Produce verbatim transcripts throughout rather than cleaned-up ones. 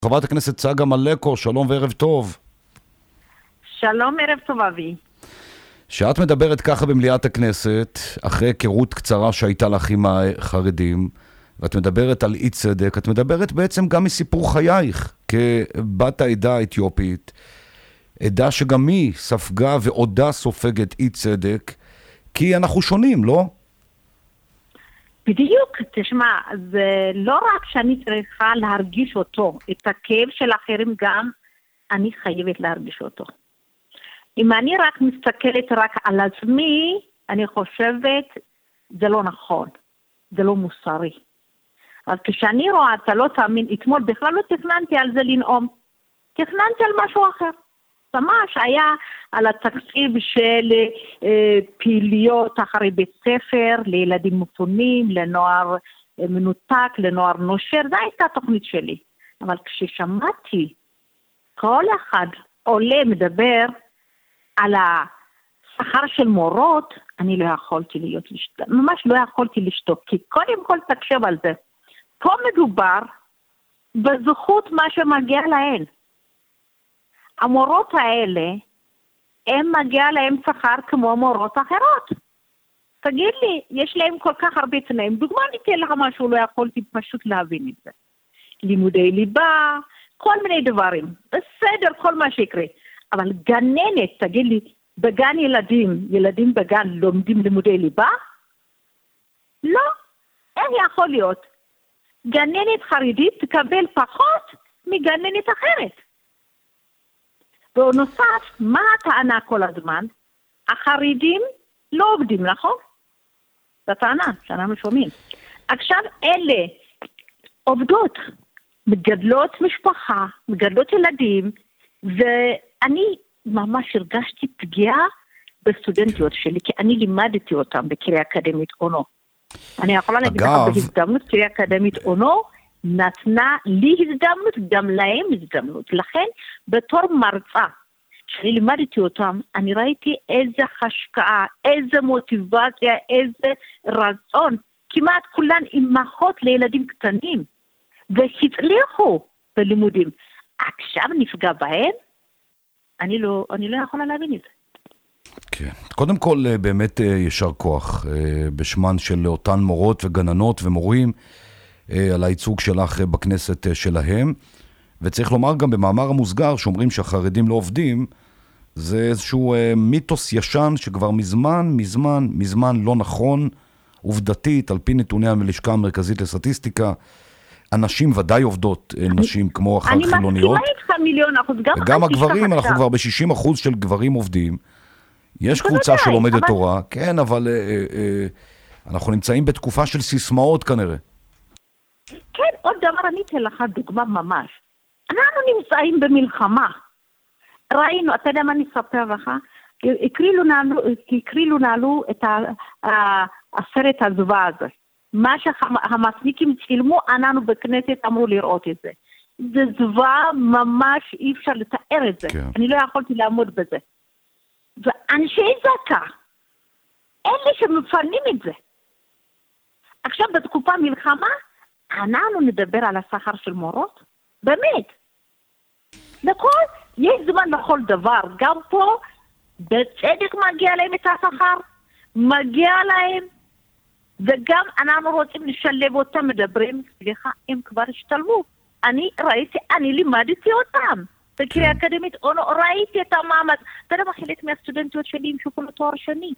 חברת הכנסת צגה מלקו, שלום וערב טוב. שלום, ערב טוב אבי. שאת מדברת ככה במליאת הכנסת, אחרי היכרות קצרה שהייתה לך עם החרדים, ואת מדברת על אי צדק, את מדברת בעצם גם מסיפור חייך, כבת העדה האתיופית, עדה שגם היא ספגה ועודה סופגת אי צדק, כי אנחנו שונים, לא? בדיוק, תשמע, זה לא רק שאני צריכה להרגיש אותו, את הכאב של אחרים גם, אני חייבת להרגיש אותו. אם אני רק מסתכלת רק על עצמי, אני חושבת, זה לא נכון, זה לא מוסרי. אבל כשאני רואה, אתה לא תאמין, אתמול בכלל לא תכננתי על זה לנאום, תכננתי על משהו אחר. ממש היה על התקציב של אה, פעילויות אחרי בית ספר, לילדים מפונים, לנוער אה, מנותק, לנוער נושר, זו הייתה התוכנית שלי. אבל כששמעתי, כל אחד עולה מדבר על השכר של מורות, אני לא יכולתי להיות לשתוק, ממש לא יכולתי לשתוק, כי קודם כל תקשב על זה. פה מדובר בזכות מה שמגיע להן. המורות האלה, הם מגיע להם שכר כמו מורות אחרות. תגיד לי, יש להם כל כך הרבה תנאים. דוגמה ניתן לך משהו, לא יכולתי פשוט להבין את זה. לימודי ליבה, כל מיני דברים. בסדר, כל מה שיקרה. אבל גננת, תגיד לי, בגן ילדים, ילדים בגן לומדים לימודי ליבה? לא, איך יכול להיות? גננת חרדית תקבל פחות מגננת אחרת. ונוסף, מה הטענה כל הזמן? החרדים לא עובדים, נכון? זו טענה שאנחנו שומעים. עכשיו אלה עובדות, מגדלות משפחה, מגדלות ילדים, ואני ממש הרגשתי פגיעה בסטודנטיות שלי, כי אני לימדתי אותם בקריה אקדמית אונו. אני יכולה להגיד לך בהזדמנות, קריה אקדמית אונו, נתנה לי הזדמנות, גם להם הזדמנות. לכן, בתור מרצה, כשאני לימדתי אותם, אני ראיתי איזה השקעה, איזה מוטיבציה, איזה רצון. כמעט כולן אימהות לילדים קטנים, והצליחו בלימודים. עכשיו נפגע בהם, אני לא, אני לא יכולה להבין את זה. כן. קודם כל, באמת ישר כוח, בשמן של אותן מורות וגננות ומורים, על הייצוג שלך בכנסת שלהם, וצריך לומר גם במאמר המוסגר, שאומרים שהחרדים לא עובדים, זה איזשהו מיתוס ישן שכבר מזמן, מזמן, מזמן לא נכון, עובדתית, על פי נתוני הלשכה המרכזית לסטטיסטיקה, אנשים ודאי עובדות, נשים כמו אחר חילוניות. אני מסכימה איתך מיליון אחוז, גם וגם הגברים, אנחנו כבר ב-שישים אחוז של גברים עובדים, יש קבוצה שלומדת תורה, כן, אבל אנחנו נמצאים בתקופה של סיסמאות כנראה. כן, עוד דבר, אני אתן לך דוגמה ממש. אנחנו נמצאים במלחמה. ראינו, אתה יודע מה אני אספר לך? הקרילו נעלו את הסרט הזוועה הזה. מה שהמסניקים צילמו, אנחנו בכנסת אמרו לראות את זה. זה זוועה ממש, אי אפשר לתאר את זה. כן. אני לא יכולתי לעמוד בזה. ואנשי זקה, אלה שמפנים את זה. עכשיו בתקופה מלחמה, אנחנו נדבר על השכר של מורות? באמת. לכל, יש זמן לכל דבר. גם פה, בצדק מגיע להם את השכר, מגיע להם, וגם אנחנו רוצים לשלב אותם, מדברים, סליחה, הם כבר השתלבו. אני ראיתי, אני לימדתי אותם. בקריה אקדמית, ראיתי את המעמד. אתה יודע מה, חלק מהסטודנטיות שלי המשכו לתואר שני.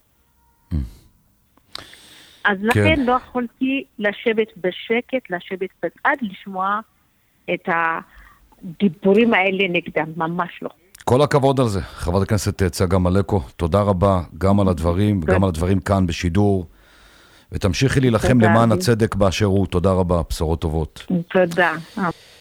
אז לכן לא יכולתי לשבת בשקט, לשבת בצד, לשמוע את הדיבורים האלה נגדם, ממש לא. כל הכבוד על זה, חברת הכנסת צגה מלקו, תודה רבה גם על הדברים, וגם על הדברים כאן בשידור, ותמשיכי להילחם למען הצדק באשר הוא, תודה רבה, בשורות טובות. תודה.